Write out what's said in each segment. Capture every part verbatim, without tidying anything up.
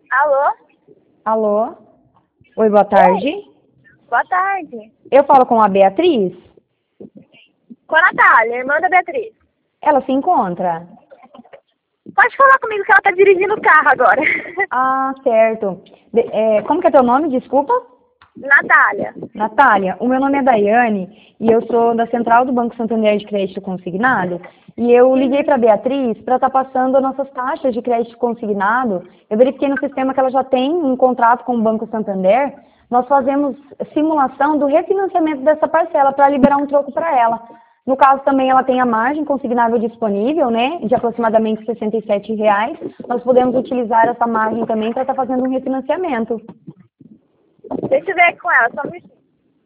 Alô? Alô? Oi, boa tarde. Boa tarde. Eu falo com a Beatriz? Com a Natália, irmã da Beatriz. Ela se encontra? Pode falar comigo que ela tá dirigindo o carro agora. Ah, certo. De- é, como que é teu nome, desculpa? Natália. Natália, o meu nome é Daiane e eu sou da Central do Banco Santander de Crédito Consignado e eu liguei para a Beatriz para estar passando as nossas taxas de crédito consignado. Eu verifiquei no sistema que ela já tem um contrato com o Banco Santander. Nós fazemos simulação do refinanciamento dessa parcela para liberar um troco para ela. No caso também ela tem a margem consignável disponível, né, de aproximadamente sessenta e sete reais. Nós podemos utilizar essa margem também para estar fazendo um refinanciamento. Deixa eu ver com ela, só um minutinho.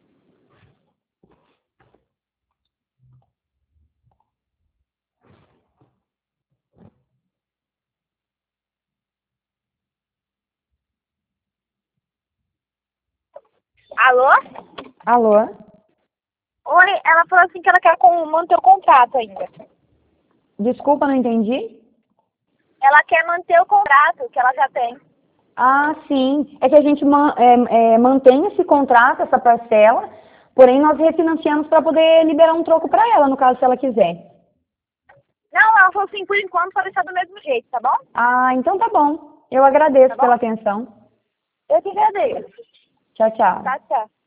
Alô? Alô? Oi, ela falou assim que ela quer com- manter o contrato ainda. Desculpa, não entendi. Ela quer manter o contrato que ela já tem. Ah, sim. É que a gente ma- é, é, mantém esse contrato, essa parcela, porém nós refinanciamos para poder liberar um troco para ela, no caso, se ela quiser. Não, ela falou assim, por enquanto vai deixar do mesmo jeito, tá bom? Ah, então tá bom. Eu Tá agradeço bom? pela atenção. Eu que agradeço. Tchau, tchau. Tá, tchau.